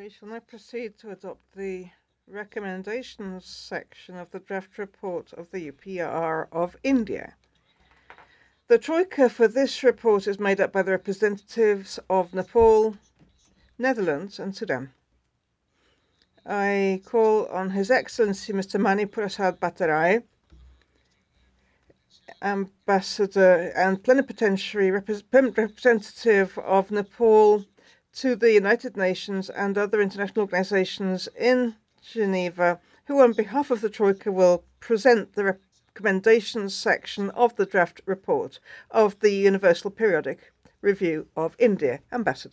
We shall now proceed to adopt the recommendations section of the draft report of the UPR of India. The Troika for this report is made up by the representatives of Nepal, Netherlands and Sudan. I call on His Excellency Mr. Mani Prasad Bhattarai, Ambassador and Plenipotentiary Representative of Nepal to the United Nations and other international organizations in Geneva, who on behalf of the Troika will present the recommendations section of the draft report of the Universal Periodic Review of India. Ambassador.